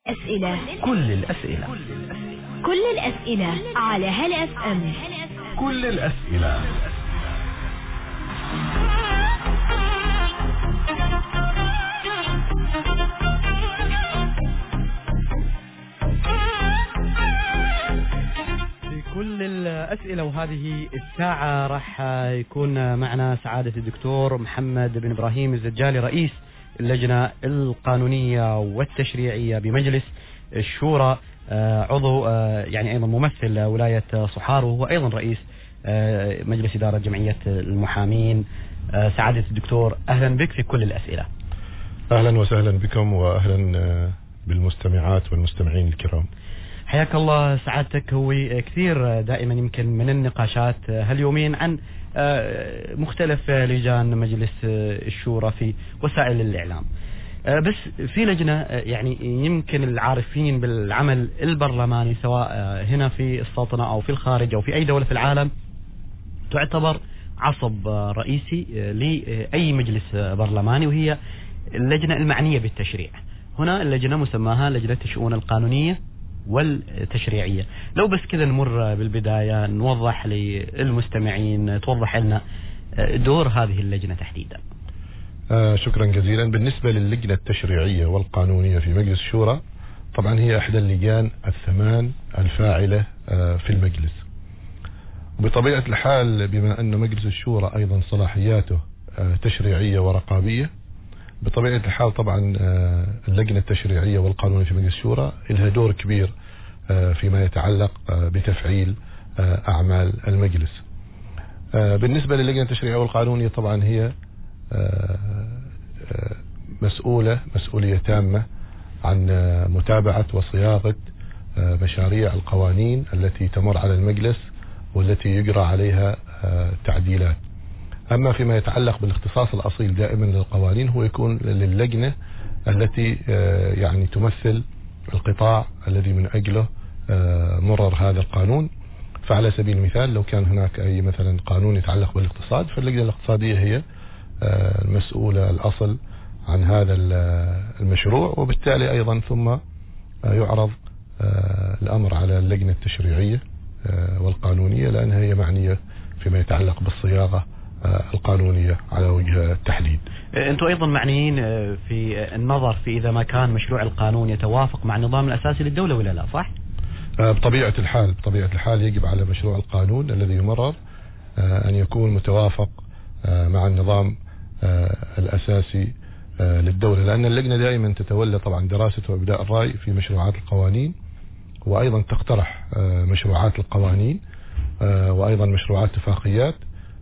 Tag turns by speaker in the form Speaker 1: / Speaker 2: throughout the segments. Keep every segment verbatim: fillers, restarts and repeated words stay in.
Speaker 1: أسئلة
Speaker 2: كل الأسئلة
Speaker 1: كل الأسئلة على هلا اف ام.
Speaker 2: كل الأسئلة. في كل الأسئلة وهذه الساعة راح يكون معنا سعادة الدكتور محمد بن إبراهيم الزجالي رئيس اللجنة القانونية والتشريعية بمجلس الشورى، عضو يعني أيضا ممثل ولاية صحار، وهو أيضا رئيس مجلس إدارة جمعية المحامين. سعادة الدكتور أهلا بك في كل الأسئلة.
Speaker 3: أهلا وسهلا بكم وأهلا بالمستمعات والمستمعين الكرام.
Speaker 2: حياك الله سعادتك. هو كثير دائما يمكن من النقاشات هاليومين عن مختلف لجان مجلس الشورى في وسائل الإعلام، بس في لجنة يعني يمكن العارفين بالعمل البرلماني سواء هنا في السلطنة أو في الخارج أو في أي دولة في العالم تعتبر عصب رئيسي لأي مجلس برلماني، وهي اللجنة المعنية بالتشريع. هنا اللجنة مسماها لجنة الشؤون القانونية والتشريعية. لو بس كذا نمر بالبداية نوضح للمستمعين، توضح لنا دور هذه اللجنة تحديدا.
Speaker 3: آه شكرا جزيلا. بالنسبة للجنة التشريعية والقانونية في مجلس الشورى، طبعا هي أحدى اللجان الثمان الفاعلة آه في المجلس. بطبيعة الحال بما أن مجلس الشورى أيضا صلاحياته آه تشريعية ورقابية، بطبيعة الحال طبعا آه اللجنة التشريعية والقانونية في مجلس الشورى لها دور كبير آه فيما يتعلق آه بتفعيل آه أعمال المجلس. آه بالنسبة للجنة التشريعية والقانونية طبعا هي مسؤولة مسؤولية تامة عن متابعة وصياغة مشاريع القوانين التي تمر على المجلس والتي يجرى عليها تعديلات. أما فيما يتعلق بالاختصاص الأصيل دائما للقوانين هو يكون للجنة التي يعني تمثل القطاع الذي من أجله مرر هذا القانون. فعلى سبيل المثال لو كان هناك أي مثلا قانون يتعلق بالاقتصاد، فاللجنة الاقتصادية هي المسؤولة الأصل عن هذا المشروع، وبالتالي أيضا ثم يعرض الأمر على اللجنة التشريعية والقانونية لأنها هي معنية فيما يتعلق بالصياغة القانونية على وجه التحديد.
Speaker 2: أنتم أيضا معنيين في النظر في إذا ما كان مشروع القانون يتوافق مع النظام الأساسي للدولة ولا لا، صح؟
Speaker 3: بطبيعة الحال بطبيعة الحال يجب على مشروع القانون الذي يمرر أن يكون متوافق مع النظام الأساسي للدولة، لأن اللجنة دائما تتولى طبعا دراسة وإبداء الرأي في مشروعات القوانين، وأيضا تقترح مشروعات القوانين وأيضا مشروعات اتفاقيات،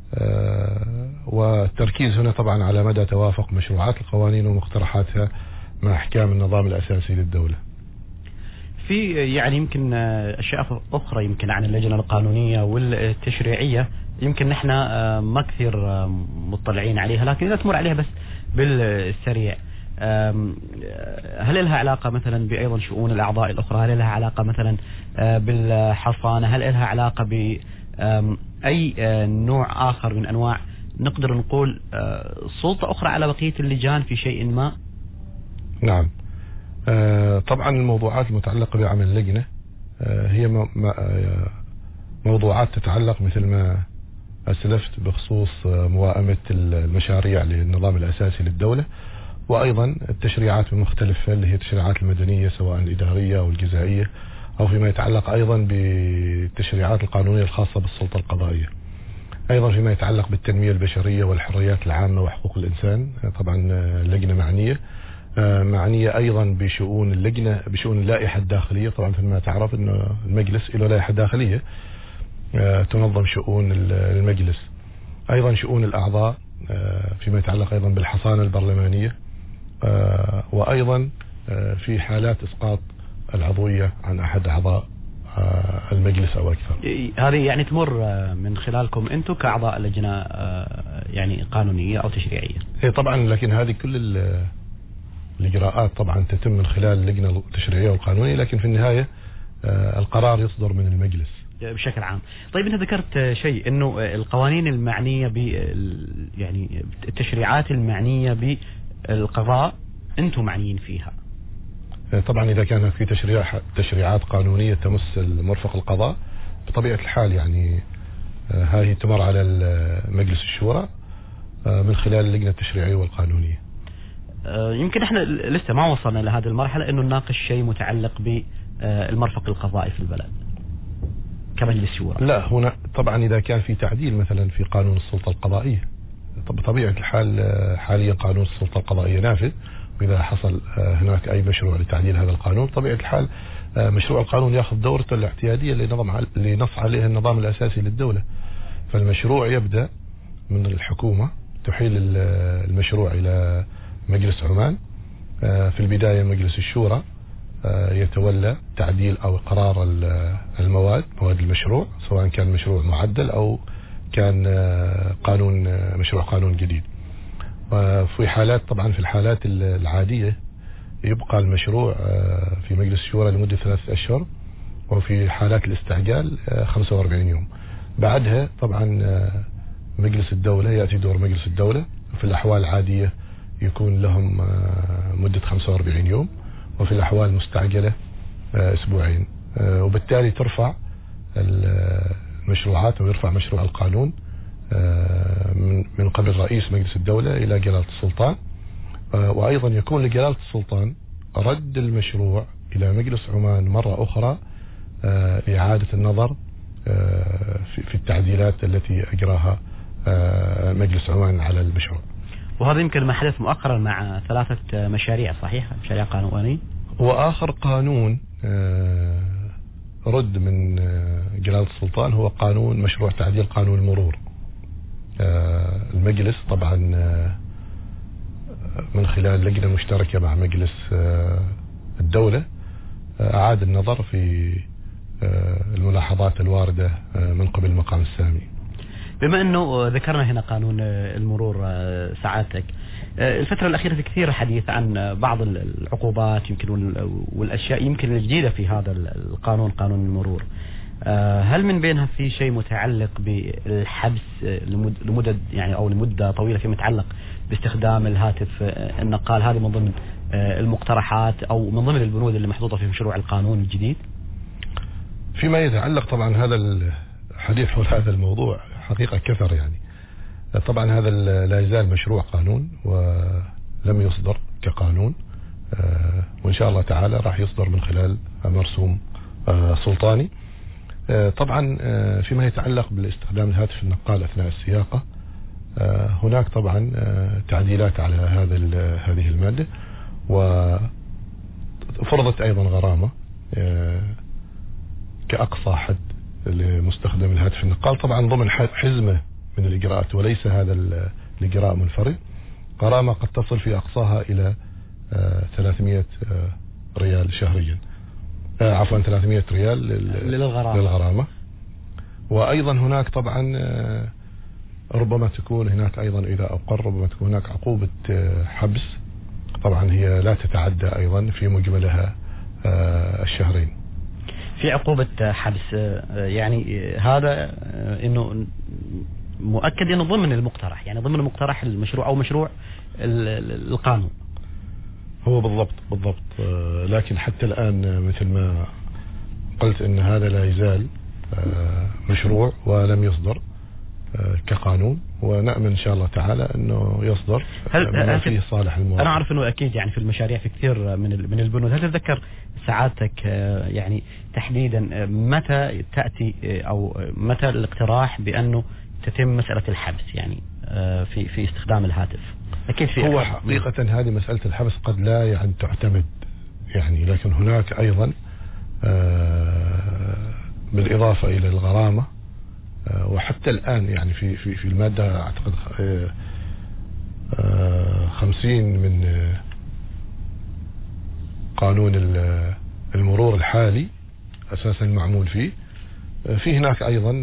Speaker 3: والتركيز هنا طبعا على مدى توافق مشروعات القوانين ومقترحاتها مع أحكام النظام الأساسي للدولة.
Speaker 2: في يعني يمكن أشياء أخرى يمكن عن اللجنة القانونية والتشريعية يمكن نحن ما كثير مطلعين عليها، لكن إذا تمر عليها بس بالسريع، هل لها علاقة مثلا بأيضا شؤون الأعضاء الأخرى؟ هل لها علاقة مثلا بالحصانة؟ هل لها علاقة بأي نوع آخر من أنواع نقدر نقول سلطة أخرى على بقية اللجان في شيء ما؟
Speaker 3: نعم، طبعا الموضوعات المتعلقة بعمل اللجنة هي موضوعات تتعلق مثل ما أسلفت بخصوص موائمة المشاريع للنظام الأساسي للدولة، وأيضا التشريعات المختلفة اللي هي التشريعات المدنية سواء الإدارية أو الجزائية، أو فيما يتعلق أيضا بالتشريعات القانونية الخاصة بالسلطة القضائية، أيضا فيما يتعلق بالتنمية البشرية والحريات العامة وحقوق الإنسان. طبعا اللجنة معنية معنية أيضا بشؤون اللجنة بشؤون اللائحة الداخلية. طبعا فيما تعرف أن المجلس له لائحة داخلية تنظم شؤون المجلس، أيضا شؤون الأعضاء فيما يتعلق أيضا بالحصانة البرلمانية، وأيضا في حالات إسقاط العضوية عن أحد أعضاء المجلس أو أكثر.
Speaker 2: هذه يعني تمر من خلالكم أنتم كأعضاء لجنة يعني قانونية أو تشريعية؟
Speaker 3: هي طبعا، لكن هذه كل الإجراءات طبعا تتم من خلال اللجنة التشريعية والقانونية، لكن في النهاية القرار يصدر من المجلس
Speaker 2: بشكل عام. طيب أنت ذكرت شيء إنه القوانين المعنية ب يعني التشريعات المعنية بالقضاء أنتم معنيين فيها.
Speaker 3: طبعا إذا كان في تشريع تشريعات قانونية تمس المرفق القضاء بطبيعة الحال يعني هذه تمر على مجلس الشورى من خلال اللجنة التشريعية والقانونية.
Speaker 2: يمكن احنا لسه ما وصلنا لهذه المرحلة انه نناقش شيء متعلق بالمرفق القضائي في البلد كمجلس شورى.
Speaker 3: لا، هنا طبعا إذا كان في تعديل مثلا في قانون السلطة القضائية، بطبيعة الحال حاليا قانون السلطة القضائية نافذ، وإذا حصل هناك أي مشروع لتعديل هذا القانون طبيعة الحال مشروع القانون يأخذ دورته الاعتيادية اللي نص عليها النظام الأساسي للدولة. فالمشروع يبدأ من الحكومة، تحيل المشروع إلى مجلس عمان، في البداية مجلس الشورى يتولى تعديل أو إقرار المواد مواد المشروع، سواء كان مشروع معدل أو كان قانون مشروع قانون جديد. وفي حالات طبعا في الحالات العادية يبقى المشروع في مجلس الشورى لمدة ثلاثة أشهر، وفي حالات الاستعجال خمسة وأربعين يوم. بعدها طبعا مجلس الدولة يأتي دور مجلس الدولة، في الأحوال العادية يكون لهم مدة خمسة وأربعين يوم، وفي الأحوال المستعجلة أسبوعين. وبالتالي ترفع المشروعات ويرفع مشروع القانون من قبل رئيس مجلس الدولة إلى جلالة السلطان، وأيضا يكون لجلالة السلطان رد المشروع إلى مجلس عمان مرة أخرى لإعادة النظر في التعديلات التي أجراها مجلس عمان على المشروع.
Speaker 2: وهذا يمكن ما حدث مؤخرا مع ثلاثة مشاريع، صحيح؟ مشاريع قانونية.
Speaker 3: وآخر قانون رد من جلالة السلطان هو قانون مشروع تعديل قانون المرور. المجلس طبعا من خلال لجنة مشتركة مع مجلس الدولة أعاد النظر في الملاحظات الواردة من قبل المقام السامي.
Speaker 2: بما أنه ذكرنا هنا قانون المرور سعادتك، الفترة الأخيرة في كثير حديث عن بعض العقوبات يمكن والأشياء يمكن الجديدة في هذا القانون قانون المرور. هل من بينها في شيء متعلق بالحبس لمدة يعني أو لمدة طويلة فيما يتعلق باستخدام الهاتف النقال؟ هذه من ضمن المقترحات أو من ضمن البنود اللي محطوطة في مشروع القانون الجديد.
Speaker 3: فيما يتعلق طبعا هذا الحديث حول هذا الموضوع حقيقة كثر يعني. طبعا هذا لا يزال مشروع قانون ولم يصدر كقانون، وإن شاء الله تعالى راح يصدر من خلال مرسوم سلطاني. طبعا فيما يتعلق بالاستخدام الهاتف النقال أثناء السياقة، هناك طبعا تعديلات على هذا هذه المادة، وفرضت أيضا غرامة كأقصى حد لمستخدم الهاتف النقال، طبعا ضمن حزمة من الإجراءات وليس هذا الإجراء منفرد. غرامة قد تصل في أقصاها إلى ثلاثمائة ريال شهريا، عفوا ثلاثمائة ريال
Speaker 2: للغرامة.
Speaker 3: للغرامة. وأيضا هناك طبعا ربما تكون هناك أيضا إذا أقر ربما تكون هناك عقوبة حبس، طبعا هي لا تتعدى أيضا في مجملها الشهرين.
Speaker 2: في عقوبة حبس يعني هذا إنه مؤكد إنه ضمن المقترح، يعني ضمن مقترح المشروع أو مشروع القانون.
Speaker 3: هو بالضبط بالضبط، لكن حتى الآن مثل ما قلت إن هذا لا يزال مشروع ولم يصدر كقانون، ونأمل إن شاء الله تعالى أنه يصدر بما فيه صالح المواطن.
Speaker 2: أنا أعرف أنه أكيد يعني في المشاريع في كثير من من البنود. هل تتذكر سعادتك يعني تحديدا متى تأتي أو متى الاقتراح بأنه تتم مسألة الحبس يعني في في استخدام الهاتف؟ أكيد في
Speaker 3: هو حقيقة هذه مسألة الحبس قد لا يعني تعتمد يعني، لكن هناك أيضا بالإضافة إلى الغرامة، وحتى الآن يعني في في في المادة أعتقد خمسين من قانون المرور الحالي أساسا المعمول فيه، في هناك أيضا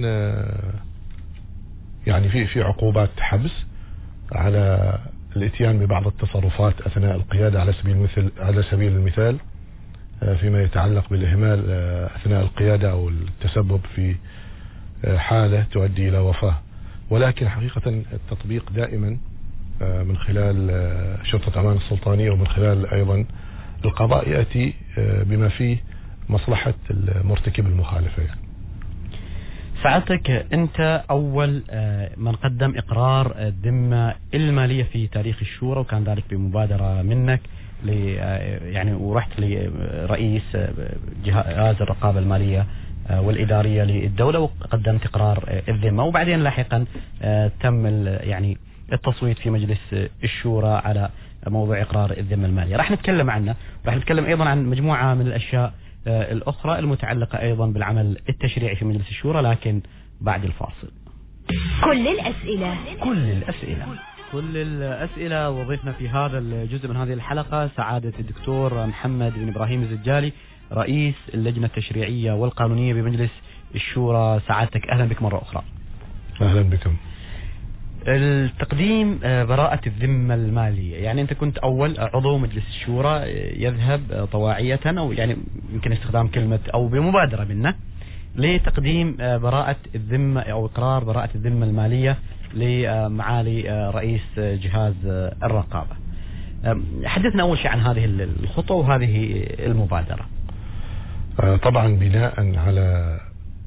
Speaker 3: يعني في في عقوبات حبس على الاتيان ببعض التصرفات أثناء القيادة، على سبيل المثال على سبيل المثال فيما يتعلق بالإهمال أثناء القيادة أو التسبب في حالة تؤدي إلى وفاة. ولكن حقيقة التطبيق دائما من خلال شرطة عمان السلطانية ومن خلال أيضا القضاء يأتي بما فيه مصلحة المرتكب المخالفة.
Speaker 2: سعادتك أنت أول من قدم إقرار الذمة المالية في تاريخ الشورى، وكان ذلك بمبادرة منك ل يعني ورحت لرئيس جهاز الرقابة المالية والإدارية للدولة وقدمت إقرار الذمة، وبعدين لاحقا تم يعني التصويت في مجلس الشورى على موضوع إقرار الذمة المالية. راح نتكلم عنه، راح نتكلم أيضا عن مجموعة من الأشياء الأخرى المتعلقة أيضا بالعمل التشريعي في مجلس الشورى، لكن بعد الفاصل.
Speaker 1: كل الأسئلة
Speaker 2: كل الأسئلة كل الأسئلة وضيفنا في هذا الجزء من هذه الحلقة سعادة الدكتور محمد بن إبراهيم الزجالي، رئيس اللجنة التشريعية والقانونية بمجلس الشورى. سعادتك أهلا بك مرة أخرى.
Speaker 3: أهلا بكم.
Speaker 2: التقديم براءة الذمة المالية، يعني أنت كنت أول عضو مجلس الشورى يذهب طواعية أو يعني يمكن استخدام كلمة أو بمبادرة منه لتقديم براءة الذمة أو إقرار براءة الذمة المالية لمعالي رئيس جهاز الرقابة. حدثنا أول شيء عن هذه الخطوة وهذه المبادرة.
Speaker 3: طبعا بناء على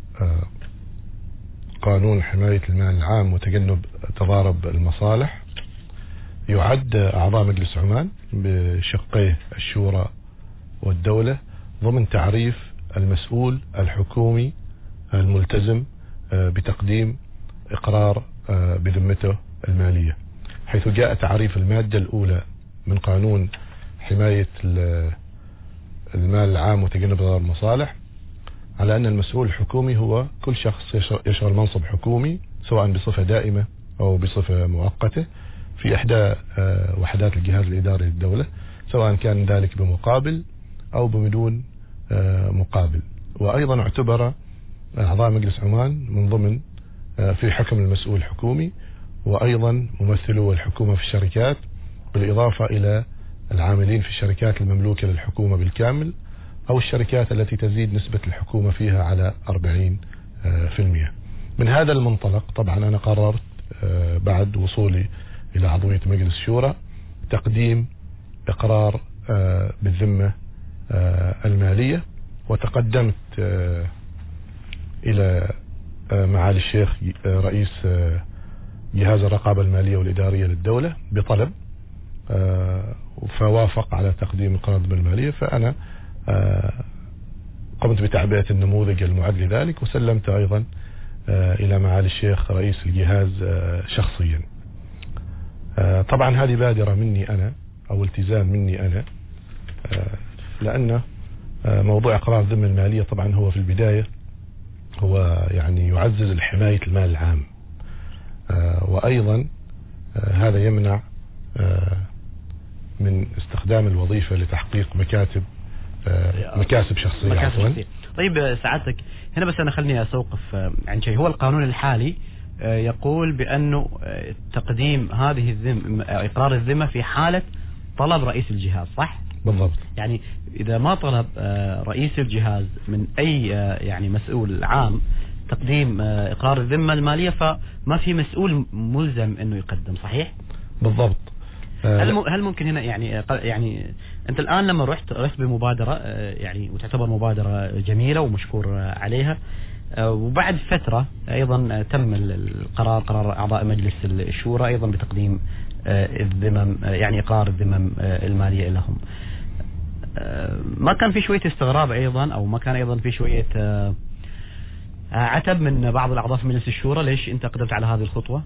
Speaker 3: قانون حماية المال العام وتجنب تضارب المصالح، يعد أعضاء مجلس عمان بشقيه الشورى والدولة ضمن تعريف المسؤول الحكومي الملتزم بتقديم إقرار بذمته المالية، حيث جاء تعريف المادة الأولى من قانون حماية المال العام وتجنب تضارب المصالح على أن المسؤول الحكومي هو كل شخص يشغل منصب حكومي سواء بصفة دائمة أو بصفة مؤقتة في إحدى وحدات الجهاز الإداري للدولة، سواء كان ذلك بمقابل أو بدون مقابل. وأيضا اعتبر أعضاء مجلس عمان من ضمن في حكم المسؤول الحكومي، وأيضا ممثلو الحكومة في الشركات، بالإضافة إلى العاملين في الشركات المملوكة للحكومة بالكامل أو الشركات التي تزيد نسبة الحكومة فيها على أربعين بالمئة. من هذا المنطلق طبعا أنا قررت بعد وصولي إلى عضوية مجلس الشورى تقديم إقرار بالذمة المالية، وتقدمت إلى معالي الشيخ رئيس جهاز الرقابة المالية والإدارية للدولة بطلب، فوافق على تقديم إقرار الذمة المالية. فأنا قمت بتعبئة النموذج المعد لذلك وسلمت أيضا إلى معالي الشيخ رئيس الجهاز شخصيا. طبعا هذه بادرة مني أنا أو التزام مني أنا، لأن موضوع إقرار الذمة المالية طبعا هو في البداية هو يعني يعزز الحماية المال العام، وأيضا هذا يمنع من استخدام الوظيفة لتحقيق مكاتب مكاسب شخصية.
Speaker 2: مكاسب شخصية. طيب سعادتك هنا بس أنا خلني أسوقف عن شيء. هو القانون الحالي يقول بأنه تقديم هذه الذمة إقرار الذمة في حالة طلب رئيس الجهاز، صح؟
Speaker 3: بالضبط.
Speaker 2: يعني إذا ما طلب رئيس الجهاز من أي يعني مسؤول عام تقديم إقرار الذمة المالية فما في مسؤول ملزم أنه يقدم، صحيح؟
Speaker 3: بالضبط.
Speaker 2: هل هل ممكن هنا يعني يعني أنت الآن لما رحت رحت بمبادرة يعني وتعتبر مبادرة جميلة ومشكور عليها، وبعد فترة أيضا تم القرار قرار أعضاء مجلس الشورى أيضا بتقديم الذمم يعني إقرار الذمم المالية لهم، ما كان في شوية استغراب أيضا أو ما كان أيضا في شوية عتب من بعض الأعضاء في مجلس الشورى ليش أنت قدمت على هذه الخطوة؟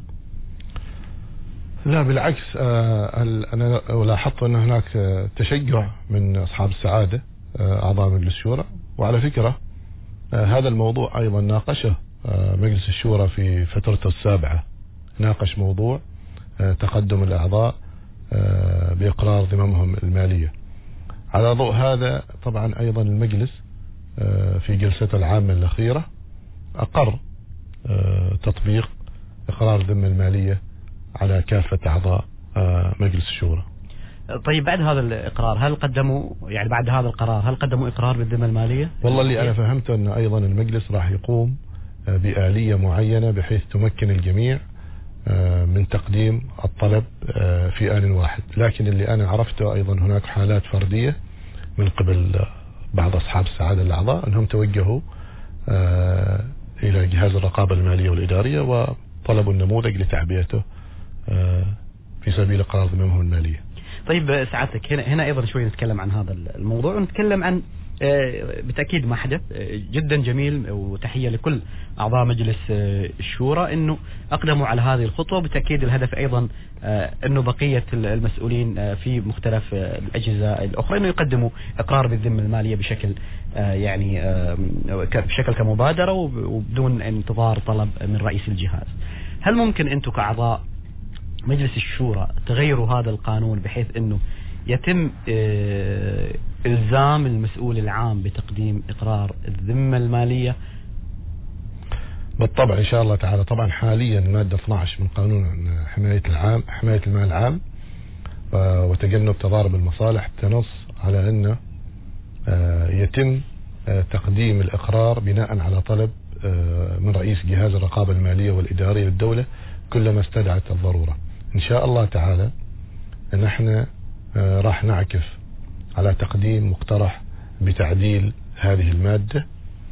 Speaker 3: لا بالعكس، أنا لاحظت أن هناك تشجع من أصحاب السعادة أعضاء مجلس الشورى، وعلى فكرة هذا الموضوع أيضا ناقشه مجلس الشورى في فترته السابعة، ناقش موضوع تقدم الأعضاء بإقرار ذممهم المالية. على ضوء هذا طبعا أيضا المجلس في جلسته العامة الأخيرة أقر تطبيق إقرار الذمة المالية على كافة أعضاء مجلس الشورى.
Speaker 2: طيب بعد هذا الإقرار هل قدموا يعني بعد هذا القرار هل قدموا إقرار بالذمة المالية؟
Speaker 3: والله اللي أنا فهمته أن أيضا المجلس راح يقوم بآلية معينة بحيث تمكن الجميع من تقديم الطلب في آن واحد، لكن اللي أنا عرفته أيضا هناك حالات فردية من قبل بعض أصحاب السعادة الأعضاء أنهم توجهوا إلى جهاز الرقابة المالية والإدارية وطلبوا النموذج لتعبئته في سبيل إقرار ذممهم المالية.
Speaker 2: طيب سعادتك هنا هنا أيضا شوي نتكلم عن هذا الموضوع ونتكلم عن بالتأكيد ما حدث جدا جميل، وتحية لكل أعضاء مجلس الشورى أنه أقدموا على هذه الخطوة. بالتأكيد الهدف أيضا أنه بقية المسؤولين في مختلف الأجهزة الأخرى أنه يقدموا إقرار بالذمة المالية بشكل يعني بشكل كمبادرة وبدون انتظار طلب من رئيس الجهاز. هل ممكن أنتم كأعضاء مجلس الشورى تغيروا هذا القانون بحيث أنه يتم إلزام المسؤول العام بتقديم إقرار الذمة المالية؟
Speaker 3: بالطبع إن شاء الله تعالى. طبعا حاليا مادة اثني عشر من قانون حماية العام حماية المال العام وتجنب تضارب المصالح تنص على أنه يتم تقديم الإقرار بناء على طلب من رئيس جهاز الرقابة المالية والإدارية للدولة كلما استدعت الضرورة. إن شاء الله تعالى نحن راح نعكف على تقديم مقترح بتعديل هذه المادة،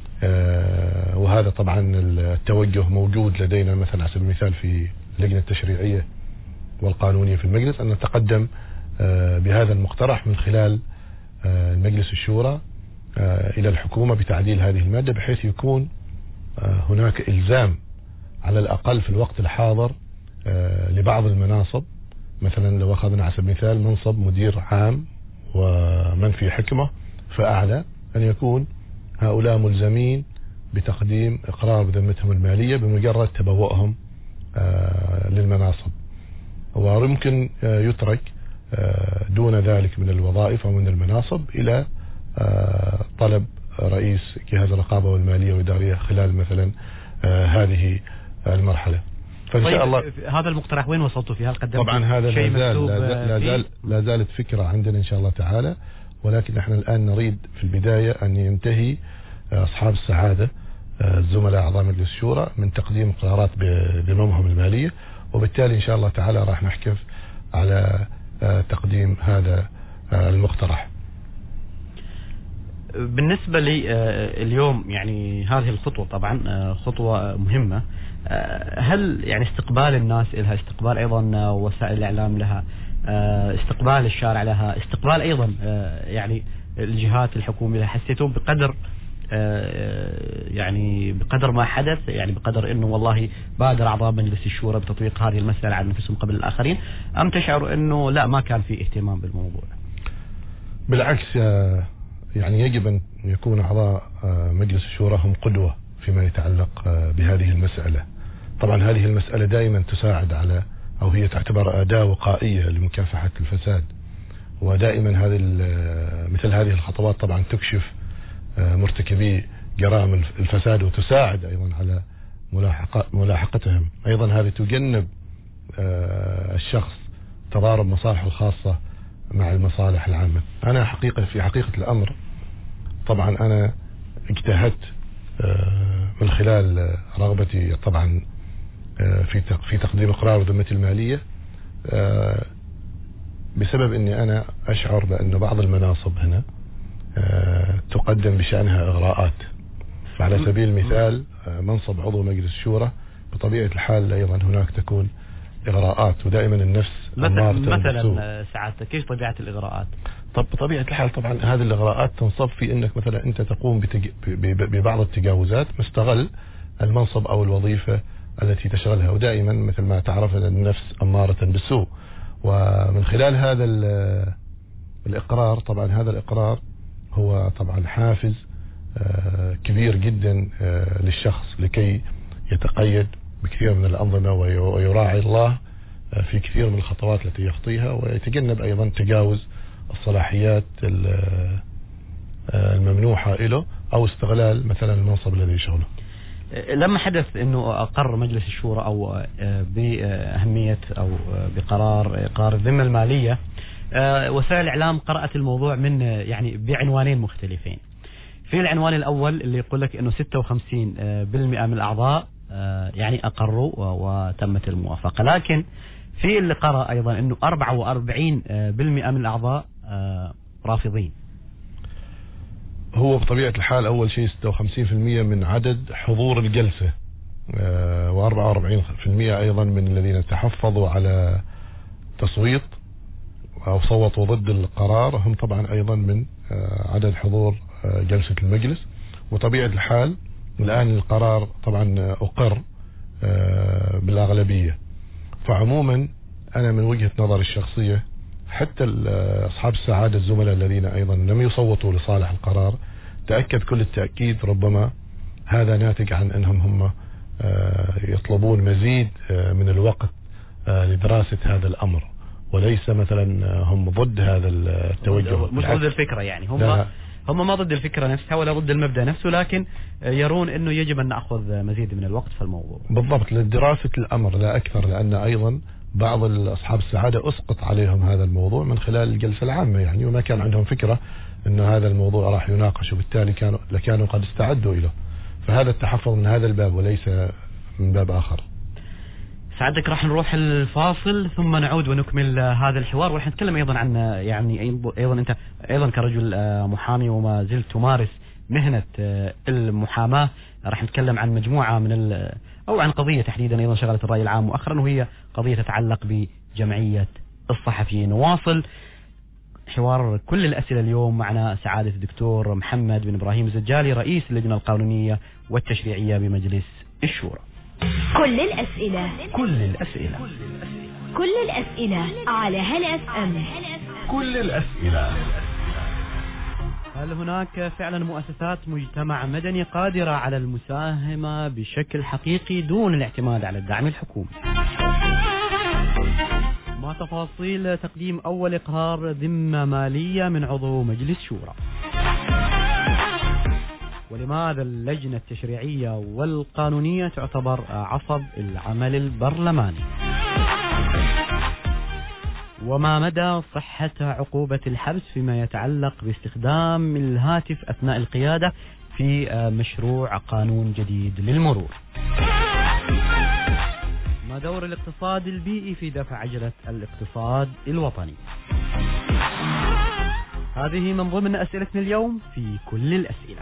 Speaker 3: وهذا طبعا التوجه موجود لدينا مثلا على سبيل المثال في اللجنة التشريعية والقانونية في المجلس أن نتقدم بهذا المقترح من خلال مجلس الشورى إلى الحكومة بتعديل هذه المادة بحيث يكون هناك إلزام على الأقل في الوقت الحاضر لبعض المناصب. مثلا لو أخذنا على سبيل المثال منصب مدير عام ومن في حكمة فأعلى أن يكون هؤلاء ملزمين بتقديم إقرار بذمتهم المالية بمجرد تبوؤهم للمناصب، ويمكن يترك دون ذلك من الوظائف ومن المناصب إلى طلب رئيس جهاز الرقابة والمالية والإدارية خلال مثلا هذه المرحلة.
Speaker 2: فإن طيب شاء الله هذا المقترح وين وصلتوا فيه؟ هل قدمتوا
Speaker 3: طبعا هذا
Speaker 2: شيء
Speaker 3: لا زال
Speaker 2: مكتوب
Speaker 3: لا زال لا زالت فكرة عندنا إن شاء الله تعالى، ولكن احنا الآن نريد في البداية أن ينتهي أصحاب السعادة الزملاء أعضاء مجلس الشورى من تقديم قرارات بذممهم المالية، وبالتالي إن شاء الله تعالى راح نحكف على تقديم هذا المقترح.
Speaker 2: بالنسبة لي اليوم يعني هذه الخطوة طبعا خطوة مهمة، هل يعني استقبال الناس لها، استقبال أيضا وسائل الإعلام لها، استقبال الشارع لها، استقبال أيضا يعني الجهات الحكومية لها، حسيتوا بقدر يعني بقدر ما حدث، يعني بقدر انه والله بادر اعضاء مجلس الشورى بتطبيق هذه المسألة على نفسهم قبل الاخرين، ام تشعروا انه لا ما كان في اهتمام بالموضوع؟
Speaker 3: بالعكس، يعني يجب ان يكون اعضاء مجلس الشورى هم قدوة فيما يتعلق بهذه المسألة. طبعا هذه المسألة دائما تساعد على او هي تعتبر أداة وقائية لمكافحة الفساد، ودائما هذه مثل هذه الخطوات طبعا تكشف مرتكبي جرائم الفساد وتساعد أيضا على ملاحقة ملاحقتهم. أيضا هذه تجنب الشخص تضارب مصالحه الخاصة مع المصالح العامة. أنا حقيقة في حقيقة الأمر طبعا أنا اجتهدت من خلال رغبتي طبعا في في تقديم إقرار ذمتي المالية بسبب أني أنا أشعر بأن بعض المناصب هنا تقدم بشأنها إغراءات. على سبيل المثال منصب عضو مجلس الشورى بطبيعة الحال أيضا هناك تكون إغراءات، ودائما النفس
Speaker 2: مثلا مثلا ساعات كيف طبيعة الإغراءات؟
Speaker 3: طب بطبيعة الحال طبعا هذه الإغراءات تنصب في أنك مثلا أنت تقوم بتج... ببعض التجاوزات مستغل المنصب أو الوظيفة التي تشغلها، ودائما مثل ما تعرف النفس أمارة بالسوء. ومن خلال هذا الإقرار طبعا هذا الإقرار هو طبعا حافز كبير جدا للشخص لكي يتقيد بكثير من الأنظمة ويراعي الله في كثير من الخطوات التي يخطيها، ويتجنب أيضا تجاوز الصلاحيات الممنوحة له أو استغلال مثلا المنصب الذي يشغله.
Speaker 2: لما حدث أنه أقر مجلس الشورى أو بأهمية أو بقرار إقرار الذمة المالية، وسائل الإعلام قرأت الموضوع من يعني بعنوانين مختلفين. في العنوان الأول اللي يقول لك أنه ستة وخمسين بالمئة من الأعضاء يعني أقروا وتمت الموافقة، لكن في اللي قرأ أيضا أنه أربعة وأربعين بالمئة من الأعضاء رافضين.
Speaker 3: هو بطبيعة الحال أول شيء ستة وخمسين بالمئة من عدد حضور الجلسة، وأربعة وأربعين بالمئة أيضا من الذين تحفظوا على تصويت أو صوتوا ضد القرار هم طبعا أيضا من عدد حضور جلسة المجلس. وطبيعة الحال الآن القرار طبعا أقر بالأغلبية. فعموما أنا من وجهة نظري الشخصية حتى أصحاب السعادة الزملاء الذين أيضا لم يصوتوا لصالح القرار تأكد كل التأكيد ربما هذا ناتج عن أنهم هم يطلبون مزيد من الوقت لدراسة هذا الأمر، وليس مثلا هم ضد هذا التوجه،
Speaker 2: مش ضد الفكرة يعني هم هم ما ضد الفكرة نفسها ولا ضد المبدأ نفسه، لكن يرون أنه يجب أن نأخذ مزيد من الوقت في الموضوع.
Speaker 3: بالضبط لدراسة الأمر لا أكثر، لأن أيضا بعض أصحاب السعادة أسقط عليهم هذا الموضوع من خلال الجلسة العامة يعني، وما كان عندهم فكرة أنه هذا الموضوع راح يناقش، وبالتالي كانوا لكانوا قد استعدوا إليه. فهذا التحفظ من هذا الباب وليس من باب آخر.
Speaker 2: سعادتك راح نروح الفاصل ثم نعود ونكمل هذا الحوار، وراح نتكلم أيضا عن يعني أيضا أنت أيضا كرجل محامي وما زلت تمارس مهنة المحاماة، راح نتكلم عن مجموعة من أو عن قضية تحديدا أيضا شغلت الرأي العام مؤخرا، وهي قضية تتعلق بجمعية الصحفيين. نواصل حوار كل الأسئلة اليوم معنا سعادة الدكتور محمد بن إبراهيم الزجالي رئيس اللجنة القانونية والتشريعية بمجلس الشورى.
Speaker 1: كل الأسئلة
Speaker 2: كل الأسئلة
Speaker 1: كل الأسئلة على هل اف ام.
Speaker 4: كل الأسئلة.
Speaker 2: هل هناك فعلا مؤسسات مجتمع مدني قادرة على المساهمة بشكل حقيقي دون الاعتماد على الدعم الحكومي؟ ما تفاصيل تقديم أول إقرار ذمة مالية من عضو مجلس شورى؟ ولماذا اللجنة التشريعية والقانونية تعتبر عصب العمل البرلماني؟ وما مدى صحة عقوبة الحبس فيما يتعلق باستخدام الهاتف أثناء القيادة في مشروع قانون جديد للمرور؟ ما دور الاقتصاد البيئي في دفع عجلة الاقتصاد الوطني؟ هذه من ضمن أسئلتنا اليوم في كل الأسئلة.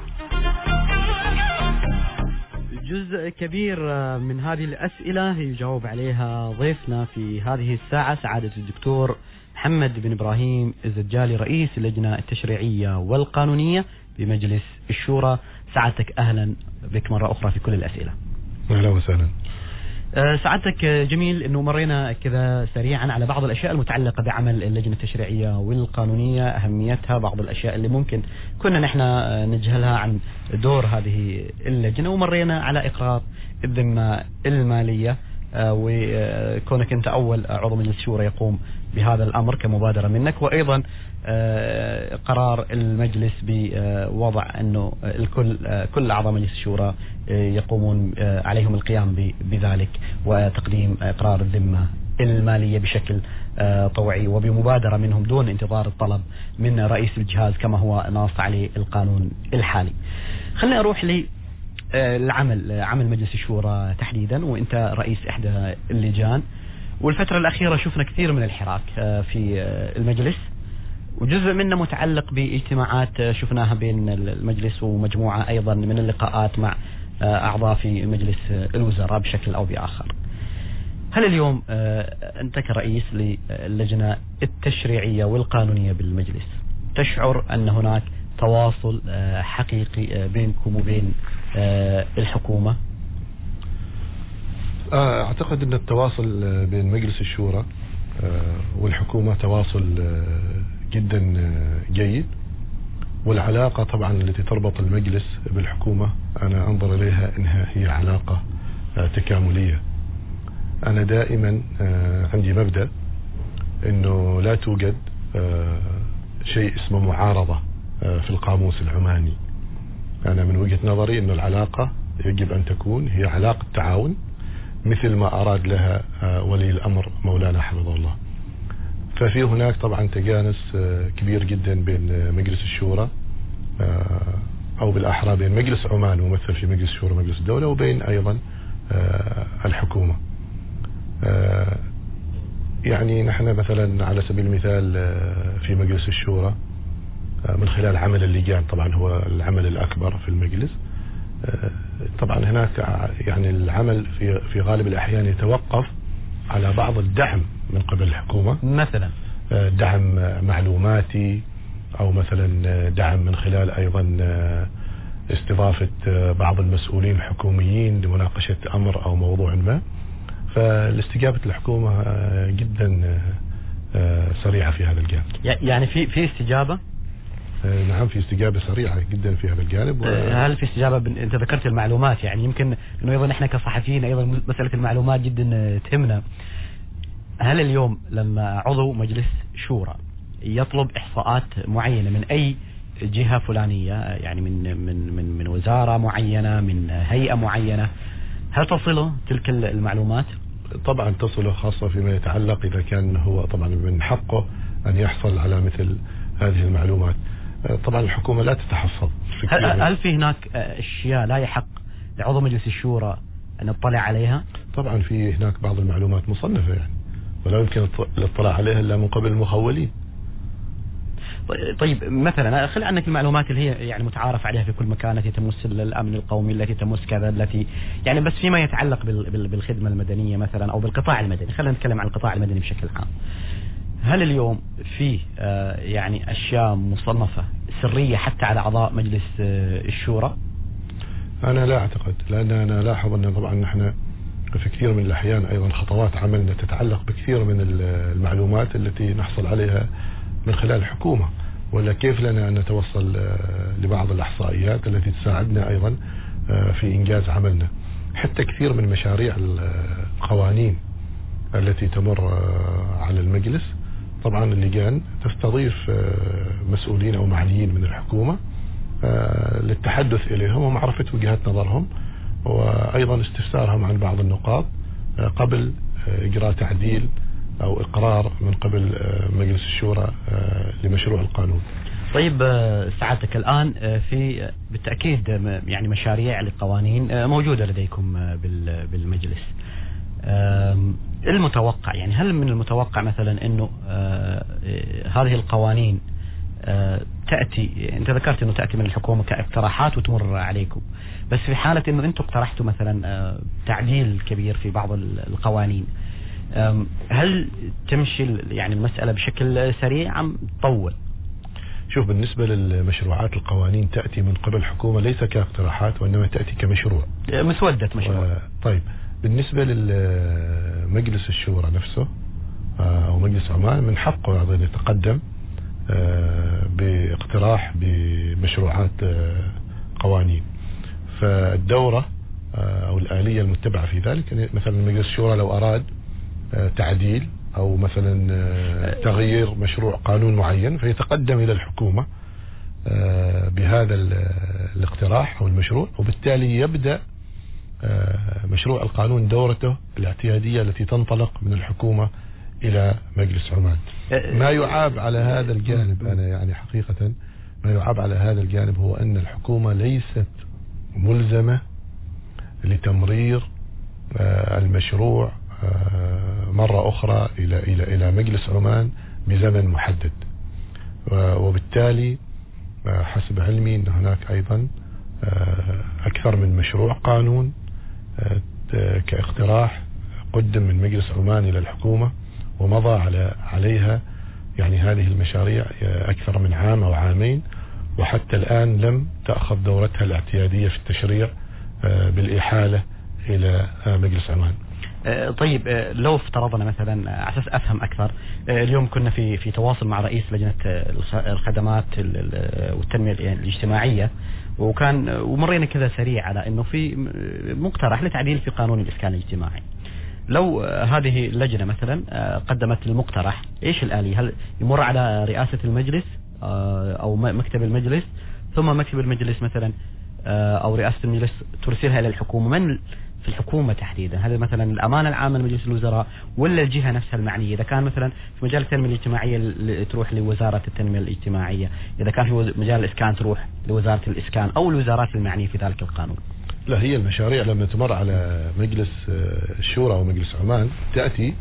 Speaker 2: جزء كبير من هذه الأسئلة يجاوب عليها ضيفنا في هذه الساعة سعادة الدكتور محمد بن إبراهيم الزجالي رئيس اللجنة التشريعية والقانونية بمجلس الشورى. سعادتك أهلا بك مرة أخرى في كل الأسئلة.
Speaker 3: أهلا وسهلا.
Speaker 2: سعادتك جميل أنه مرينا كذا سريعا على بعض الأشياء المتعلقة بعمل اللجنة التشريعية والقانونية، أهميتها، بعض الأشياء اللي ممكن كنا نحن نجهلها عن دور هذه اللجنة، ومرينا على إقرار الذمة المالية، وكونك أنت أول عضو مجلس الشورى يقوم بهذا الأمر كمبادرة منك، وأيضا قرار المجلس بوضع أنه الكل كل أعضاء مجلس الشورى يقومون عليهم القيام بذلك وتقديم إقرار الذمة المالية بشكل طوعي وبمبادرة منهم دون انتظار الطلب من رئيس الجهاز كما هو ناص عليه القانون الحالي. خلينا أروح لي العمل عمل مجلس الشورى تحديدا، وانت رئيس احدى اللجان، والفترة الاخيرة شفنا كثير من الحراك في المجلس، وجزء منه متعلق باجتماعات شفناها بين المجلس ومجموعة ايضا من اللقاءات مع اعضاء في مجلس الوزراء بشكل او باخر. هل اليوم انت كرئيس للجنة التشريعية والقانونية بالمجلس تشعر ان هناك تواصل حقيقي بينكم وبين الحكومة؟
Speaker 3: أعتقد أن التواصل بين مجلس الشورى والحكومة تواصل جدا جيد، والعلاقة طبعا التي تربط المجلس بالحكومة أنا أنظر إليها أنها هي علاقة تكاملية. أنا دائما عندي مبدأ أنه لا توجد شيء اسمه معارضة في القاموس العماني. أنا من وجهة نظري أن العلاقة يجب أن تكون هي علاقة تعاون مثل ما أراد لها ولي الأمر مولانا حفظه الله. ففي هناك طبعا تجانس كبير جدا بين مجلس الشورى أو بالأحرى بين مجلس عمان ممثل في مجلس الشورى مجلس الدولة وبين أيضا الحكومة. يعني نحن مثلا على سبيل المثال في مجلس الشورى من خلال عمل اللجان، طبعا هو العمل الأكبر في المجلس. طبعا هناك يعني العمل في في غالب الأحيان يتوقف على بعض الدعم من قبل الحكومة،
Speaker 2: مثلا
Speaker 3: دعم معلوماتي أو مثلا دعم من خلال أيضا استضافة بعض المسؤولين الحكوميين لمناقشة أمر أو موضوع ما. فالاستجابة الحكومة جدا سريعة في هذا الجانب.
Speaker 2: يعني في في استجابة؟
Speaker 3: نعم، في استجابة سريعة جدا في هذا الجانب.
Speaker 2: هل في استجابة ب... أنت ذكرت المعلومات، يعني يمكن إنه أيضا إحنا كصحفيين أيضا مسألة المعلومات جدا تهمنا. هل اليوم لما عضو مجلس شورى يطلب إحصاءات معينة من أي جهة فلانية، يعني من من من من وزارة معينة، من هيئة معينة، هل تصله تلك المعلومات؟
Speaker 3: طبعا تصله، خاصة فيما يتعلق إذا كان هو طبعا من حقه أن يحصل على مثل هذه المعلومات. طبعا الحكومة لا تتحفظ.
Speaker 2: هل, هل في هناك أشياء لا يحق لعضو مجلس الشورى أن يطلع عليها؟
Speaker 3: طبعا في هناك بعض المعلومات مصنفة يعني، ولا يمكن الاطلاع عليها إلا من قبل المخولين.
Speaker 2: طيب مثلا خلي عنك المعلومات اللي هي يعني متعارف عليها في كل مكان، التي تمس الأمن القومي، التي تمس كذا، التي يعني بس فيما يتعلق بالخدمة المدنية مثلا أو بالقطاع المدني. خلينا نتكلم عن القطاع المدني بشكل عام. هل اليوم في يعني أشياء مصنفة سرية حتى على أعضاء مجلس الشورى؟
Speaker 3: أنا لا أعتقد، لأن أنا لاحظ أن طبعا نحن في كثير من الأحيان أيضا خطوات عملنا تتعلق بكثير من المعلومات التي نحصل عليها من خلال الحكومة، ولا كيف لنا أن نتوصل لبعض الإحصائيات التي تساعدنا أيضا في إنجاز عملنا. حتى كثير من مشاريع القوانين التي تمر على المجلس، طبعا اللجان تستضيف مسؤولين أو معنيين من الحكومة للتحدث إليهم ومعرفة وجهات نظرهم، وأيضا استفسارهم عن بعض النقاط قبل إجراء تعديل أو إقرار من قبل مجلس الشورى لمشروع القانون.
Speaker 2: طيب سعادتك الآن في بالتأكيد يعني مشاريع للقوانين موجودة لديكم بالمجلس. المتوقع يعني هل من المتوقع مثلا أنه هذه القوانين تأتي، أنت ذكرت أنه تأتي من الحكومة كاقتراحات وتمر عليكم، بس في حالة أنه أنتم اقترحتوا مثلا تعديل كبير في بعض القوانين، هل تمشي يعني المسألة بشكل سريع أم تطول؟
Speaker 3: شوف، بالنسبة للمشروعات القوانين تأتي من قبل الحكومة ليس كاقتراحات وإنما تأتي كمشروع،
Speaker 2: مسودة مشروع.
Speaker 3: و... طيب بالنسبة للمجلس الشورى نفسه أو مجلس عمان من حقه أن يتقدم باقتراح بمشروعات قوانين. فالدورة أو الآلية المتبعة في ذلك مثلا مجلس الشورى لو أراد تعديل أو مثلا تغيير مشروع قانون معين فيتقدم إلى الحكومة بهذا الاقتراح أو المشروع، وبالتالي يبدأ مشروع القانون دورته الاعتيادية التي تنطلق من الحكومة إلى مجلس عمان. ما يعاب على هذا الجانب، أنا يعني حقيقة ما يعاب على هذا الجانب هو أن الحكومة ليست ملزمة لتمرير المشروع مرة أخرى إلى إلى إلى مجلس عمان بزمن محدد، وبالتالي حسب علمي أن هناك أيضا أكثر من مشروع قانون كاقتراح قدم من مجلس عمان إلى الحكومة ومضى على عليها يعني هذه المشاريع أكثر من عام أو عامين، وحتى الآن لم تأخذ دورتها الاعتيادية في التشريع بالإحالة إلى مجلس عمان.
Speaker 2: طيب لو افترضنا مثلا على اساس افهم اكثر، اليوم كنا في في تواصل مع رئيس لجنه الخدمات والتنميه الاجتماعيه، وكان ومرينا كذا سريع على انه في مقترح لتعديل في قانون الاسكان الاجتماعي. لو هذه اللجنه مثلا قدمت المقترح، ايش الآلية؟ هل يمر على رئاسه المجلس او مكتب المجلس، ثم مكتب المجلس مثلا او رئاسه المجلس ترسلها الى الحكومه؟ من في الحكومة تحديدا؟ هل مثلا الأمانة العامة لمجلس الوزراء ولا الجهة نفسها المعنية؟ إذا كان مثلا في مجال التنمية الاجتماعية تروح لوزارة التنمية الاجتماعية، إذا كان في مجال الإسكان تروح لوزارة الإسكان أو الوزارات المعنية في ذلك القانون.
Speaker 3: لا، هي المشاريع لما تمر على مجلس الشورى أو مجلس عمان تأتي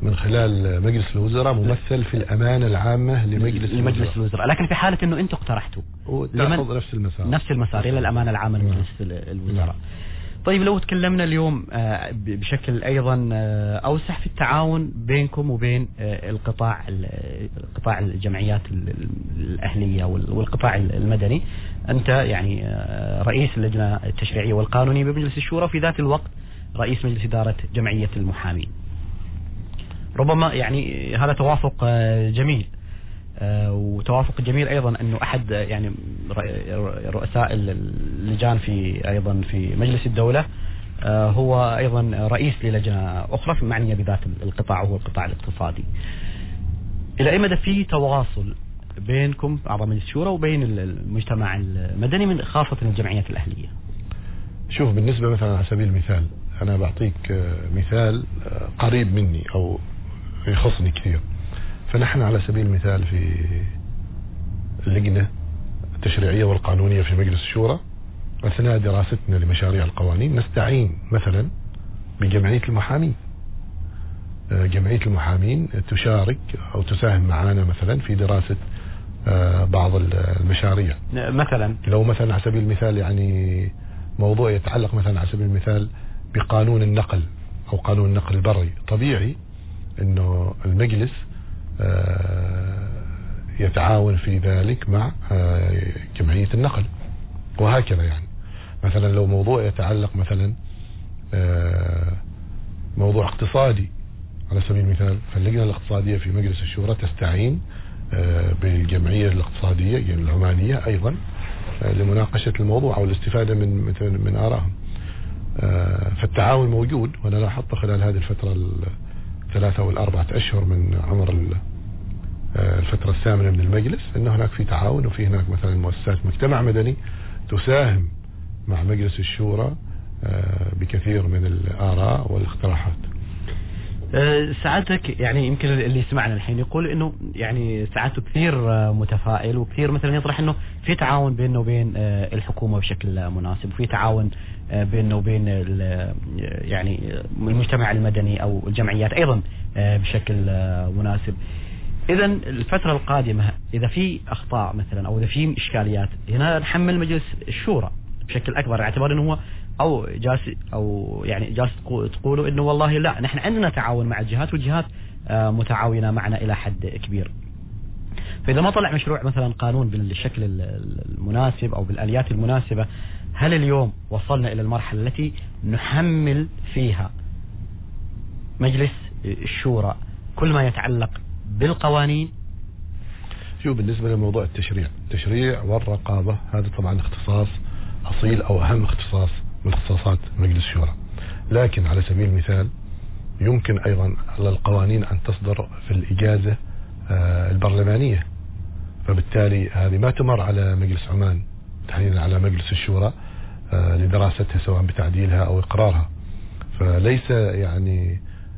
Speaker 3: من خلال مجلس الوزراء ممثل في الأمانة العامة لمجلس
Speaker 2: لمجلس الوزراء، لكن في حالة أنه أنتم اقترحتوا
Speaker 3: تأخذ نفس المسار
Speaker 2: نفس المسار إلى الأمانة العامة لمجلس الوزراء. طيب لو تكلمنا اليوم بشكل أيضا أوسع في التعاون بينكم وبين القطاع القطاع الجمعيات الأهلية والقطاع المدني، أنت يعني رئيس اللجنة التشريعية والقانونية بمجلس الشورى، في ذات الوقت رئيس مجلس إدارة جمعية المحامين. ربما يعني هذا توافق جميل، وتوافق جميل أيضا أنه أحد يعني رؤساء اللجان في أيضا في مجلس الدولة هو أيضا رئيس للجنة أخرى في معنية بذات القطاع وهو القطاع الاقتصادي. إلى أي مدى في تواصل بينكم أعضاء مجلس الشورى وبين المجتمع المدني من خاصة الجمعيات الأهلية؟
Speaker 3: شوف، بالنسبة مثلا على سبيل المثال أنا بعطيك مثال قريب مني أو يخصني كثير. فنحن على سبيل المثال في اللجنة التشريعية والقانونية في مجلس الشورى أثناء دراستنا لمشاريع القوانين نستعين مثلا بجمعية المحامين. جمعية المحامين تشارك أو تساهم معنا مثلا في دراسة بعض المشاريع.
Speaker 2: مثلا
Speaker 3: لو مثلا على سبيل المثال يعني موضوع يتعلق مثلا على سبيل المثال بقانون النقل أو قانون النقل البري، طبيعي أنه المجلس يتعاون في ذلك مع جمعية النقل وهكذا. يعني مثلا لو موضوع يتعلق مثلا موضوع اقتصادي على سبيل المثال، فاللجنة الاقتصادية في مجلس الشورى تستعين بالجمعية الاقتصادية العمانية أيضا لمناقشة الموضوع أو الاستفادة من مثلا من آرائهم. فالتعاون موجود، وأنا لاحظت خلال هذه الفترة الثلاثة والأربعة أشهر من عمر الفترة الثامنة من المجلس أن هناك في تعاون، وفي هناك مثلا مؤسسات مجتمع مدني تساهم مع مجلس الشورى بكثير من الآراء والاقتراحات.
Speaker 2: سعادتك يعني يمكن اللي يسمعنا الحين يقول انه يعني سعادته كثير متفائل وكثير مثلا يطرح انه في تعاون بيننا وبين الحكومة بشكل مناسب، وفي تعاون بيننا وبين يعني المجتمع المدني او الجمعيات ايضا بشكل مناسب. اذا الفترة القادمة اذا في اخطاء مثلا او اذا في اشكاليات هنا نحمل مجلس الشورى بشكل اكبر، اعتبار انه هو او جالس او يعني جالس تقولوا انه والله لا نحن عندنا تعاون مع الجهات والجهات متعاونة معنا الى حد كبير. فاذا ما طلع مشروع مثلا قانون بالشكل المناسب او بالاليات المناسبة، هل اليوم وصلنا الى المرحلة التي نحمل فيها مجلس الشورى كل ما يتعلق بالقوانين؟
Speaker 3: شو بالنسبة لموضوع التشريع التشريع والرقابة، هذا طبعا اختصاص أصيل أو أهم اختصاص من اختصاصات مجلس الشورى، لكن على سبيل المثال يمكن أيضا للقوانين أن تصدر في الإجازة البرلمانية، فبالتالي هذه ما تمر على مجلس عمان تحديدا على مجلس الشورى لدراستها سواء بتعديلها أو إقرارها. فليس يعني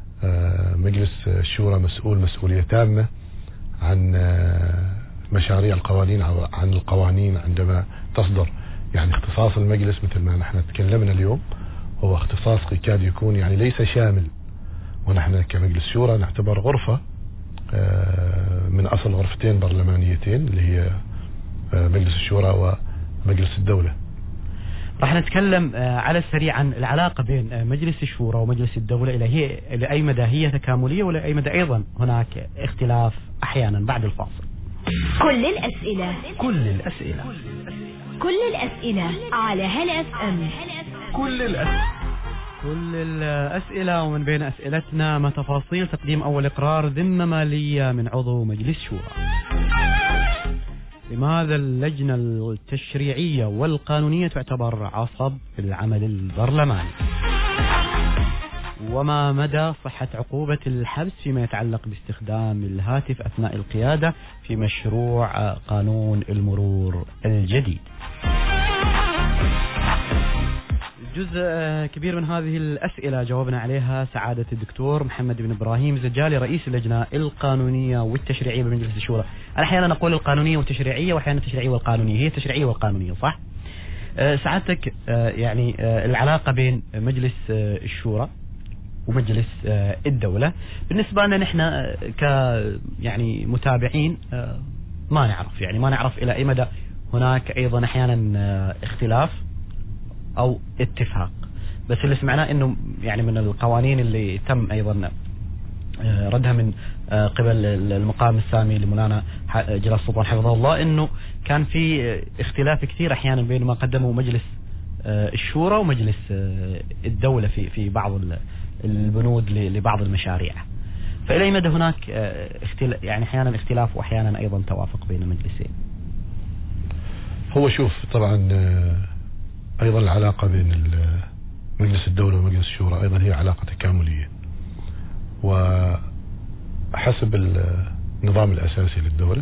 Speaker 3: مجلس الشورى مسؤول مسؤولية تامة عن مشاريع القوانين أو عن القوانين عندما تصدر. يعني اختصاص المجلس مثل ما نحن تكلمنا اليوم هو اختصاص يكاد يكون يعني ليس شامل، ونحن كمجلس شورى نعتبر غرفة من أصل غرفتين برلمانيتين اللي هي مجلس الشورى ومجلس الدولة.
Speaker 2: راح نتكلم على السريع عن العلاقة بين مجلس الشورى ومجلس الدولة، إلى هي إلى أي مدى هي تكاملية ولا أي مدى أيضا هناك اختلاف أحيانا. بعد الفاصل.
Speaker 1: كل الأسئلة
Speaker 2: كل الأسئلة
Speaker 1: كل الأسئلة على هل اف ام.
Speaker 4: كل الأسئلة
Speaker 2: كل الأسئلة ومن بين أسئلتنا ما تفاصيل تقديم أول إقرار ذمة مالية من عضو مجلس شورى. لماذا اللجنة التشريعية والقانونية تعتبر عصب في العمل البرلماني؟ وما مدى صحة عقوبة الحبس فيما يتعلق باستخدام الهاتف أثناء القيادة في مشروع قانون المرور الجديد؟ جزء كبير من هذه الأسئلة جاوبنا عليها سعادة الدكتور محمد بن إبراهيم زجالي رئيس اللجنة القانونية والتشريعية بمجلس الشورى. أحيانا نقول القانونية والتشريعية وأحيانا التشريعية والقانونية، هي التشريعية والقانونية صح؟ سعادتك يعني العلاقة بين مجلس الشورى ومجلس الدولة. بالنسبة لنا نحن ك يعني متابعين ما نعرف يعني ما نعرف إلى أي مدى هناك أيضا أحيانا اختلاف أو اتفاق، بس اللي سمعناه إنه يعني من القوانين اللي تم أيضا ردها من قبل المقام السامي لمولانا جلال السلطان حفظه الله، إنه كان في اختلاف كثير أحيانا بين ما قدمه مجلس الشورى ومجلس الدولة في في بعض البنود لبعض المشاريع. فإلى أي مدى هناك اختلاف يعني أحيانا اختلاف وأحيانا أيضا توافق بين المجلسين؟
Speaker 3: هو شوف طبعا أيضا العلاقة بين مجلس الدولة ومجلس الشورى أيضا هي علاقة تكاملية، وحسب النظام الأساسي للدولة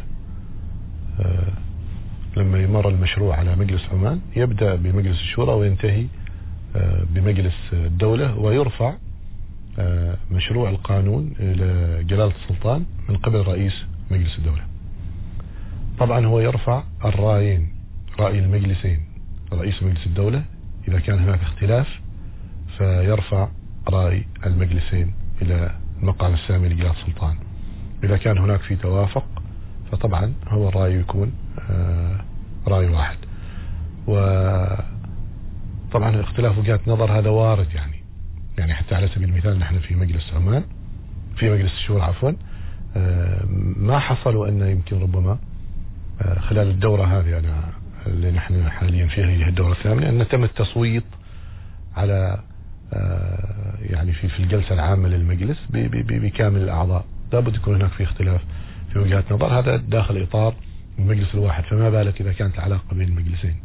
Speaker 3: لما يمر المشروع على مجلس عمان يبدأ بمجلس الشورى وينتهي بمجلس الدولة، ويرفع مشروع القانون إلى جلالة السلطان من قبل رئيس مجلس الدولة. طبعا هو يرفع الرأيين، رأي المجلسين، رئيس مجلس الدولة إذا كان هناك اختلاف فيرفع رأي المجلسين إلى المقام السامي لجلالة السلطان. إذا كان هناك في توافق فطبعا هو الرأي يكون رأي واحد. وطبعا اختلاف وجهات نظر هذا وارد يعني يعني حتى على سبيل المثال نحن في مجلس عمان في مجلس الشورى عفوا ما حصلوا أن يمكن ربما خلال الدورة هذه أنا اللي نحن حاليا فيها هي الدورة الثامنة أن تم التصويت على يعني في في الجلسة العامة للمجلس بكامل الأعضاء. لابد يكون هناك في اختلاف في وجهات نظر، هذا داخل إطار المجلس الواحد، فما بالك إذا كانت العلاقة بين المجلسين.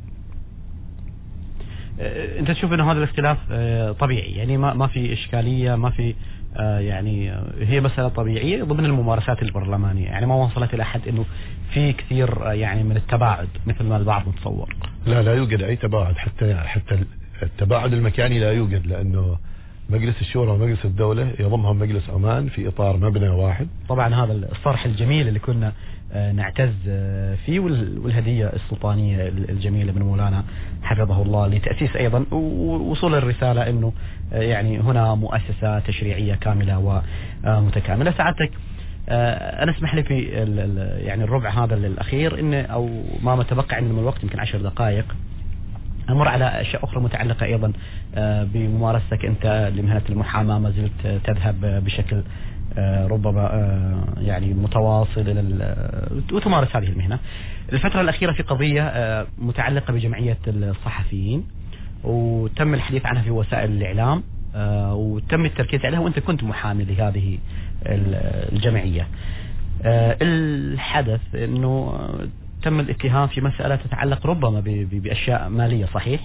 Speaker 2: أنت تشوف أن هذا الاختلاف طبيعي يعني ما ما في إشكالية، ما في يعني هي مسألة طبيعية ضمن الممارسات البرلمانية، يعني ما وصلت إلى حد أنه في كثير يعني من التباعد مثل ما البعض متصور؟
Speaker 3: لا لا يوجد أي تباعد، حتى حتى التباعد المكاني لا يوجد، لأنه مجلس الشورى ومجلس الدولة يضمهم مجلس عمان في إطار مبنى واحد.
Speaker 2: طبعا هذا الصرح الجميل اللي كنا نعتز فيه والهدية السلطانية الجميلة من مولانا حفظه الله لتأسيس أيضا ووصول الرسالة أنه يعني هنا مؤسسة تشريعية كاملة ومتكاملة. سعادتك أنا اسمح لي في يعني الربع هذا الأخير إن أو ما متبقى عندنا من الوقت يمكن عشر دقائق أمر على أشياء أخرى متعلقة أيضا بممارستك أنت لمهنة المحاماة، ما زلت تذهب بشكل ربما يعني متواصل وتمارس هذه المهنة. الفترة الأخيرة في قضية متعلقة بجمعية الصحفيين وتم الحديث عنها في وسائل الإعلام وتم التركيز عليها وأنت كنت محامي لهذه الجمعية. الحدث أنه تم الاتهام في مسألة تتعلق ربما بأشياء مالية، صحيح؟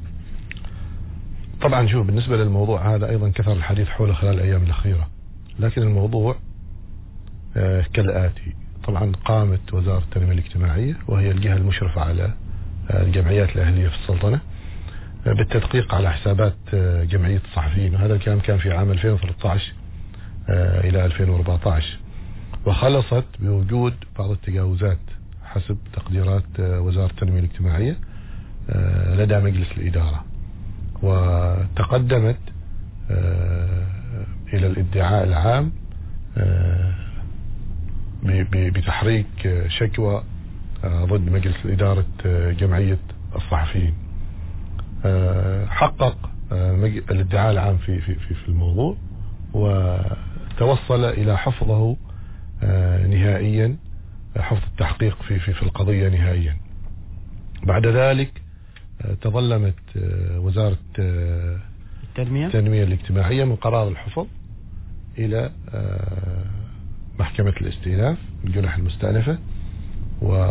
Speaker 3: طبعا شوف بالنسبة للموضوع هذا أيضا كثر الحديث حوله خلال الأيام الأخيرة، لكن الموضوع آه كالآتي. طبعا قامت وزارة التنمية الاجتماعية وهي الجهة المشرفة على آه الجمعيات الأهلية في السلطنة آه بالتدقيق على حسابات آه جمعية الصحفيين، وهذا الكلام كان في عام ألفين وثلاثة عشر آه إلى ألفين وأربعة عشر، وخلصت بوجود بعض التجاوزات حسب تقديرات آه وزارة التنمية الاجتماعية آه لدى مجلس الإدارة، وتقدمت آه إلى الادعاء العام بتحريك شكوى ضد مجلس إدارة جمعية الصحفيين. حقق الادعاء العام في في في الموضوع وتوصل إلى حفظه نهائيا، حفظ التحقيق في في في القضية نهائيا. بعد ذلك تظلمت وزارة
Speaker 2: التنمية
Speaker 3: التنمية الاجتماعية من قرار الحفظ إلى محكمة الاستئناف الجنح المستأنفة، و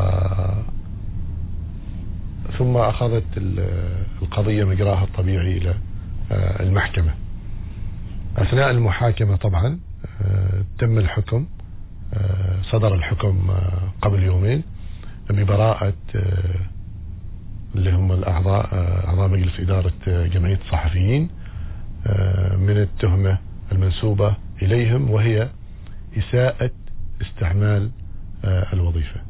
Speaker 3: ثم أخذت القضية مجراها الطبيعي إلى المحكمة. أثناء المحاكمة طبعا تم الحكم، صدر الحكم قبل يومين ببراءة اللي هم الأعضاء أعضاء مجلس إدارة جمعية الصحفيين من التهمة المنسوبة إليهم وهي إساءة استعمال الوظيفة.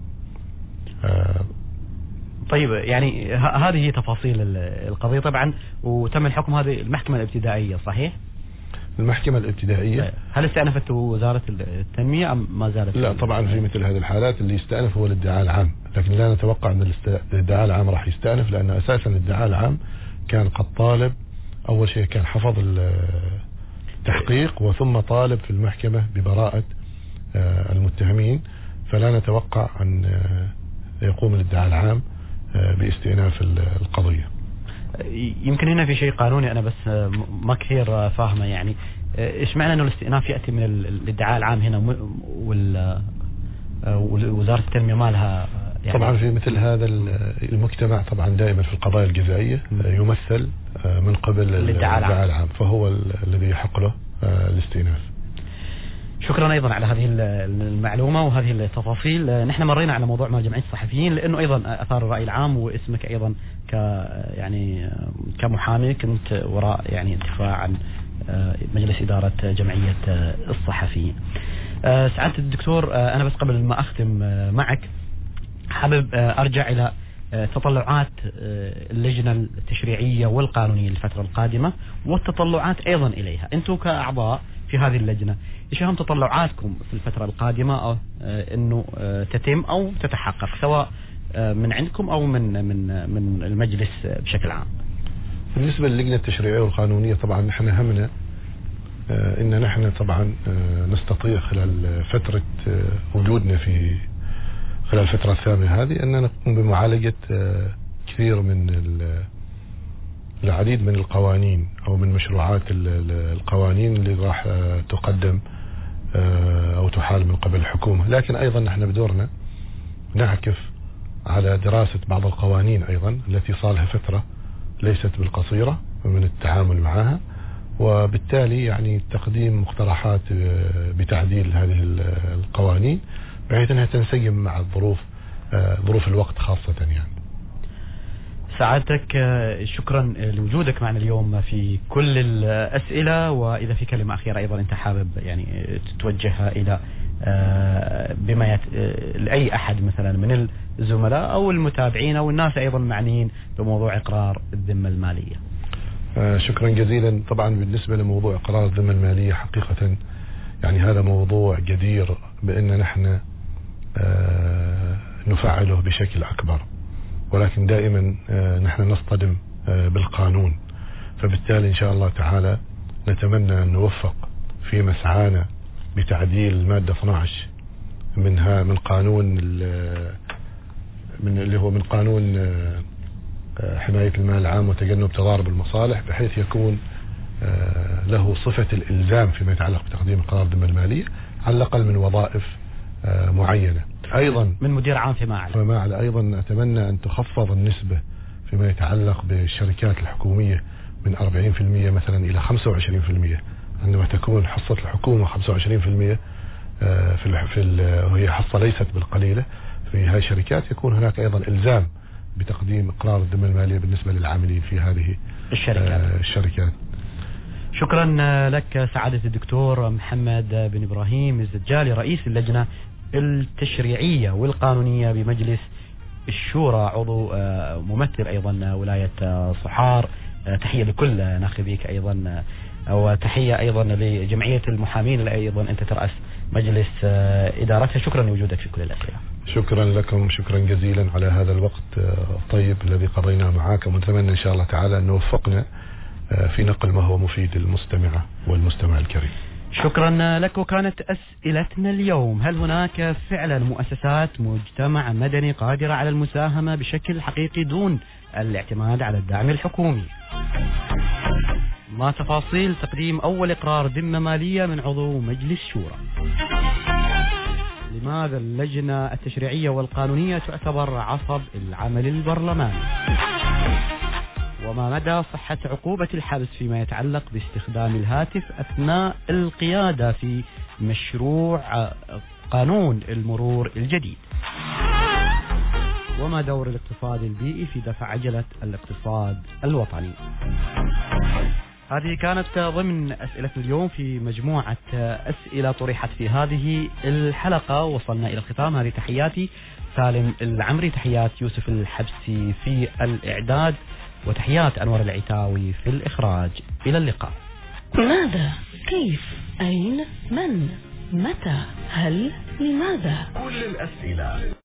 Speaker 2: طيب يعني هذه هي تفاصيل القضية طبعا، وتم الحكم هذه المحكمة الابتدائية، صحيح؟
Speaker 3: المحكمة الابتدائية.
Speaker 2: هل استأنفت وزارة التنمية أم ما زالت؟
Speaker 3: لا طبعا في مثل هذه الحالات اللي يستأنف هو الادعاء العام، لكن لا نتوقع أن الادعاء العام راح يستأنف، لأن أساسا الادعاء العام كان قد طالب أول شيء كان حفظ التحقيق وثم طالب في المحكمة ببراءة المتهمين، فلا نتوقع أن يقوم الادعاء العام باستئناف القضية.
Speaker 2: يمكن هنا في شيء قانوني أنا بس ما كثير فاهمه، يعني إيش معنى أنه الاستئناف يأتي من الادعاء العام هنا ووزارة التنمية ما لها يعني؟
Speaker 3: طبعا في مثل هذا المجتمع طبعا دائما في القضايا الجزائية يمثل من قبل الادعاء العام. العام فهو الذي يحق له الاستئناف.
Speaker 2: شكرا أيضا على هذه المعلومة وهذه التفاصيل. نحن مرينا على موضوع مال جمعية الصحفيين لأنه أيضا أثار الرأي العام، واسمك أيضا ك يعني كمحامي كنت وراء يعني الدفاع عن مجلس إدارة جمعية الصحفيين. سعادة الدكتور، أنا بس قبل ما أختم معك حابب أرجع إلى تطلعات اللجنة التشريعية والقانونية للفترة القادمة والتطلعات أيضا إليها. أنتم كأعضاء في هذه اللجنة إيش هم تطلعاتكم في الفترة القادمة أو أنه تتم أو تتحقق سواء من عندكم أو من من من المجلس بشكل عام؟
Speaker 3: بالنسبة للجنة التشريعية والقانونية طبعا نحن همنا إن نحن طبعا نستطيع خلال فترة وجودنا في خلال الفترة الثامنة هذه أن نقوم بمعالجة كثير من العديد من القوانين أو من مشروعات القوانين اللي راح تقدم أو تحال من قبل الحكومة، لكن أيضا نحن بدورنا نعكف على دراسة بعض القوانين أيضا التي صار لها فترة ليست بالقصيرة من التعامل معها، وبالتالي يعني تقديم مقترحات بتعديل هذه القوانين بحيث أنها تنسجم مع الظروف ظروف الوقت خاصة. يعني
Speaker 2: سعادتك شكرا لوجودك معنا اليوم في كل الأسئلة، وإذا في كلمة أخيرة أيضا أنت حابب يعني توجهها إلى بما يت... لأي أحد مثلا من الزملاء أو المتابعين أو الناس أيضا معنيين بموضوع إقرار الذمة المالية.
Speaker 3: شكرا جزيلا. طبعا بالنسبة لموضوع إقرار الذمة المالية حقيقة يعني هذا موضوع جدير بأن نحن نفعله بشكل أكبر، ولكن دائما نحن نصطدم بالقانون، فبالتالي إن شاء الله تعالى نتمنى أن نوفق في مسعانا بتعديل المادة اثني عشر منها من قانون من اللي هو من قانون حماية المال العام وتجنب تضارب المصالح، بحيث يكون له صفة الإلزام فيما يتعلق بتقديم إقرار الذمة المالية على الأقل من وظائف معينة. أيضا
Speaker 2: من مدير عام فيما أعلى
Speaker 3: فيما أعلى أيضا أتمنى أن تخفض النسبة فيما يتعلق بالشركات الحكومية من أربعين بالمئة مثلا إلى خمسة وعشرين بالمئة، عندما تكون حصة الحكومة خمسة وعشرين بالمئة في في وهي حصة ليست بالقليلة في هذه الشركات، يكون هناك أيضا إلزام بتقديم إقرار الذمة المالية بالنسبة للعاملين في هذه
Speaker 2: الشركات.
Speaker 3: الشركات.
Speaker 2: شكرا لك سعادة الدكتور محمد بن إبراهيم الزجالي رئيس اللجنة التشريعية والقانونية بمجلس الشورى، عضو ممثل أيضا ولاية صحار. تحية لكل ناخبيك أيضا، وتحية أيضا لجمعية المحامين اللي أيضا أنت ترأس مجلس إدارتها. شكرا لوجودك في كل الأسئلة.
Speaker 3: شكرا لكم، شكرا جزيلا على هذا الوقت الطيب الذي قضيناه معاكم، ونتمنى إن شاء الله تعالى أن نوفقنا في نقل ما هو مفيد للمستمع والمستمع الكريم.
Speaker 2: شكرا لك. وكانت أسئلتنا اليوم: هل هناك فعلا مؤسسات مجتمع مدني قادرة على المساهمة بشكل حقيقي دون الاعتماد على الدعم الحكومي؟ ما تفاصيل تقديم أول إقرار ذمة مالية من عضو مجلس شورى؟ لماذا اللجنة التشريعية والقانونية تعتبر عصب العمل البرلماني؟ وما مدى صحة عقوبة الحبس فيما يتعلق باستخدام الهاتف أثناء القيادة في مشروع قانون المرور الجديد؟ وما دور الاقتصاد البيئي في دفع عجلة الاقتصاد الوطني؟ هذه كانت ضمن أسئلتنا اليوم في مجموعة أسئلة طرحت في هذه الحلقة. وصلنا إلى الختام. هذه تحياتي سالم العمري، تحيات يوسف الحبسي في الإعداد، وتحيات أنور العتاوي في الإخراج. إلى اللقاء.
Speaker 5: ماذا؟ كيف؟ أين؟ من؟ متى؟ هل؟ لماذا؟
Speaker 4: كل الأسئلة.